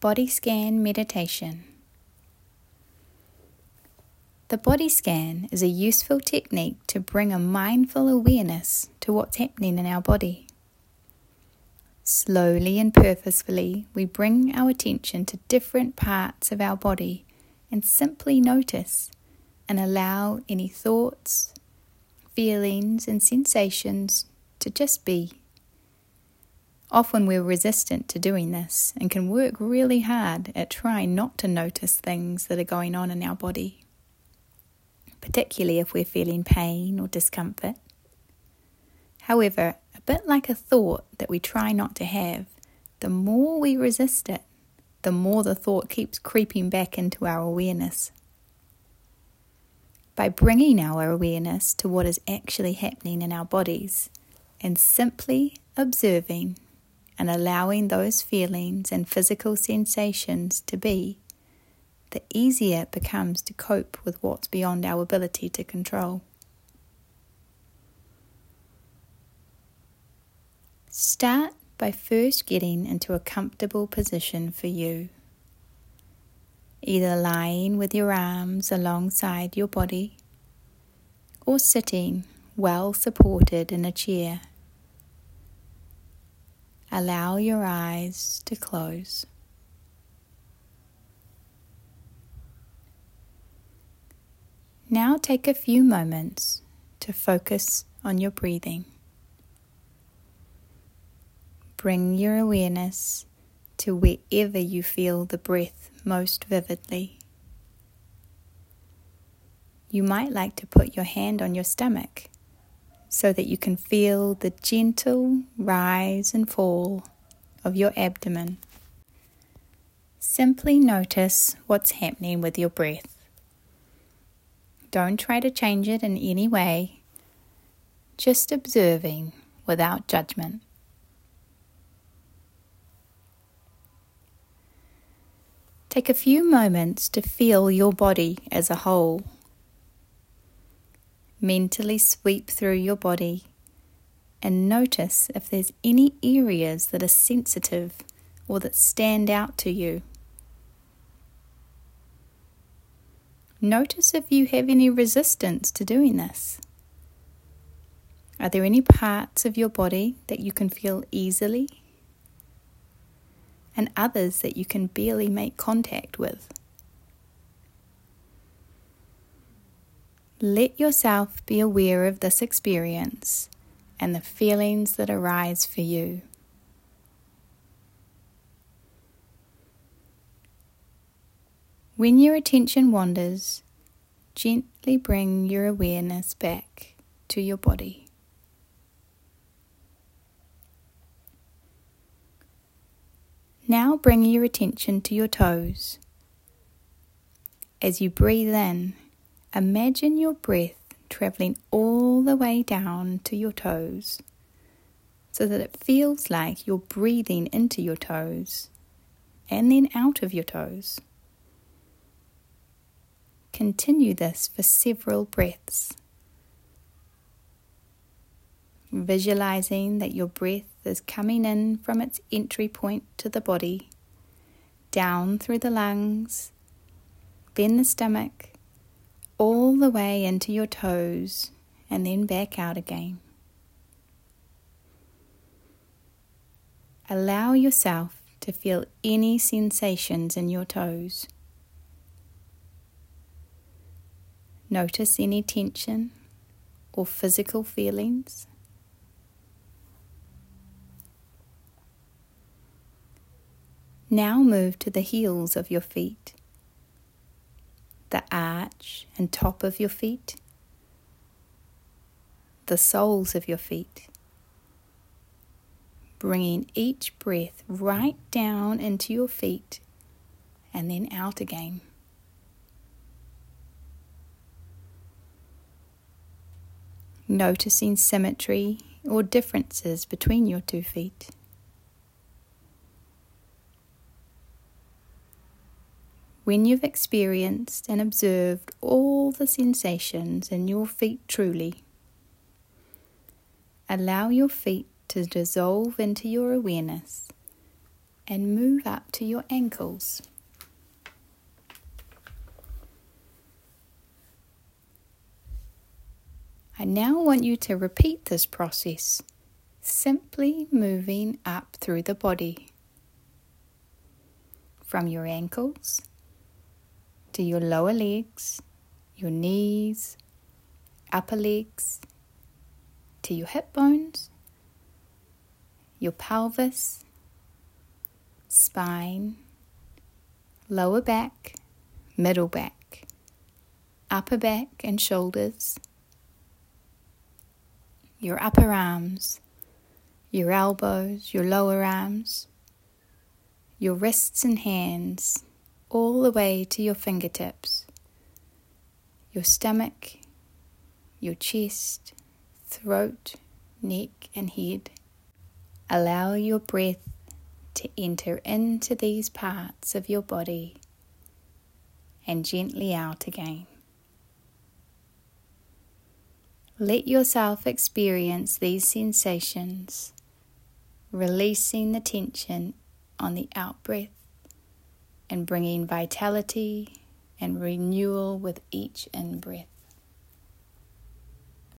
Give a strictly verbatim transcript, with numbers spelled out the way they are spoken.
Body scan meditation. The body scan is a useful technique to bring a mindful awareness to what's happening in our body. Slowly and purposefully, we bring our attention to different parts of our body and simply notice and allow any thoughts, feelings and sensations to just be. Often we're resistant to doing this and can work really hard at trying not to notice things that are going on in our body, particularly if we're feeling pain or discomfort. However, a bit like a thought that we try not to have, the more we resist it, the more the thought keeps creeping back into our awareness. By bringing our awareness to what is actually happening in our bodies and simply observing and allowing those feelings and physical sensations to be, the easier it becomes to cope with what's beyond our ability to control. Start by first getting into a comfortable position for you, either lying with your arms alongside your body or sitting well supported in a chair. Allow your eyes to close. Now take a few moments to focus on your breathing. Bring your awareness to wherever you feel the breath most vividly. You might like to put your hand on your stomach so that you can feel the gentle rise and fall of your abdomen. Simply notice what's happening with your breath. Don't try to change it in any way, just observing without judgment. Take a few moments to feel your body as a whole. Mentally sweep through your body and notice if there's any areas that are sensitive or that stand out to you. Notice if you have any resistance to doing this. Are there any parts of your body that you can feel easily and others that you can barely make contact with? Let yourself be aware of this experience and the feelings that arise for you. When your attention wanders, gently bring your awareness back to your body. Now bring your attention to your toes. As you breathe in, imagine your breath traveling all the way down to your toes so that it feels like you're breathing into your toes and then out of your toes. Continue this for several breaths, visualizing that your breath is coming in from its entry point to the body, down through the lungs, then the stomach, all the way into your toes and then back out again. Allow yourself to feel any sensations in your toes. Notice any tension or physical feelings. Now move to the heels of your feet, the arch and top of your feet, the soles of your feet, bringing each breath right down into your feet and then out again. Noticing symmetry or differences between your two feet. When you've experienced and observed all the sensations in your feet truly, allow your feet to dissolve into your awareness and move up to your ankles. I now want you to repeat this process, simply moving up through the body, from your ankles to your lower legs, your knees, upper legs, to your hip bones, your pelvis, spine, lower back, middle back, upper back and shoulders, your upper arms, your elbows, your lower arms, your wrists and hands, all the way to your fingertips, your stomach, your chest, throat, neck and head. Allow your breath to enter into these parts of your body and gently out again. Let yourself experience these sensations, releasing the tension on the out-breath and bringing vitality and renewal with each in-breath.